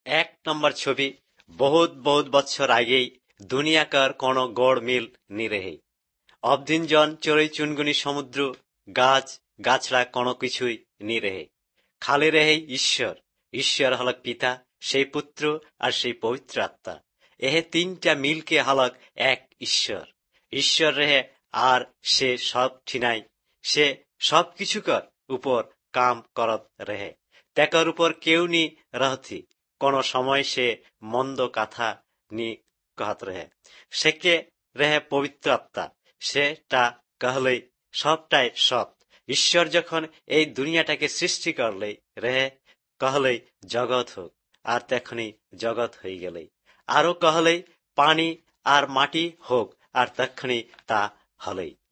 এক নম্বর ছবি বহুত বহুত বছর আগেই দুনিয়াকার কোন গড় মিল নি রেহে। অবদিন জন চড়ই চুনগুনি সমুদ্র গাছ গাছড়া কোনো কিছুই নি রেহে। খালি রেহে ঈশ্বর। ঈশ্বর হলক পিতা, সেই পুত্র আর সেই পবিত্র আত্মা। এহে তিনটা মিলকে হলক এক ঈশ্বর। ঈশ্বর রেহে আর সে সব ঠিনাই, সে সব কিছুকর উপর কাম করত রেহে। তেকর উপর কেউ নি রহতি, কোন সময় সে মন্দ কথা নি कहत रहे। সেকে রেহে পবিত্র আত্মা, সেটা कहলেই সবটাই সৎ। ঈশ্বর যখন এই দুনিয়াটাকে সৃষ্টি করলেই রেহে कहলেই জগৎ হোক, আর তখনই জগৎ হয়ে গেলেই। আরো कहলেই পানি আর মাটি হোক, আর তখনই তা হলেই।